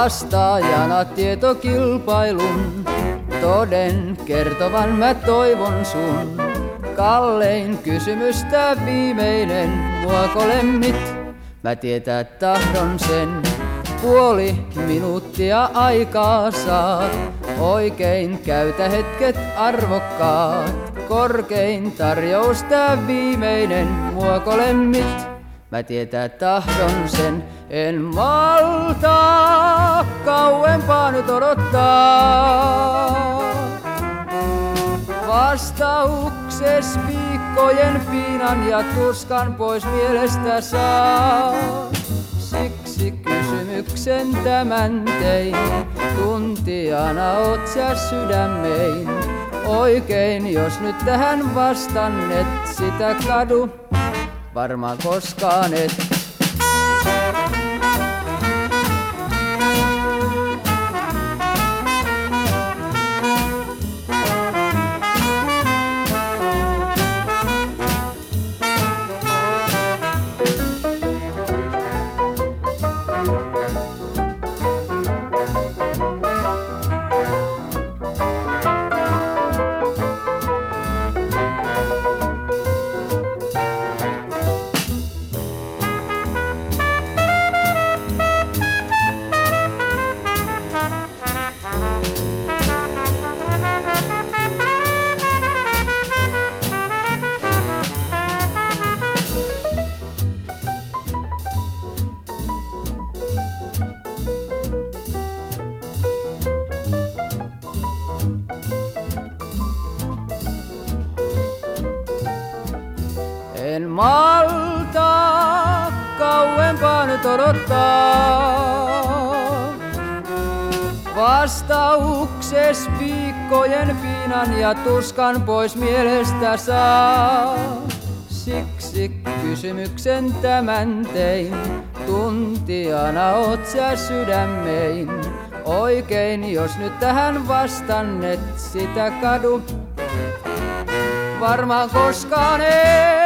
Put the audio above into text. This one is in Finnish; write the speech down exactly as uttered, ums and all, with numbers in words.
Vastaajana tietokilpailun, toden kertovan mä toivon sun. Kallein kysymystä viimeinen, muako lemmit? Mä tietää tahdon sen, puoli minuuttia aikaa saat. Oikein käytä hetket arvokkaat, korkein tarjous tää viimeinen, muako lemmit? Mä tietää tahdon sen, en malta kauempaa nyt odottaa. Vastaukses viikkojen piinan ja tuskan pois mielestä saa. Siksi kysymyksen tämän tein, tuntijana oot sä sydämein. Oikein jos nyt tähän vastannet, sitä kadu varmaan koskaan et. En malta kauempaa nyt odottaa. Vastaukses viikkojen piinan ja tuskan pois mielestä saa. Siksi kysymyksen tämän tein, tuntijana oot sä sydämein. Oikein jos nyt tähän vastannet, sitä kadu varmaan koskaan ei.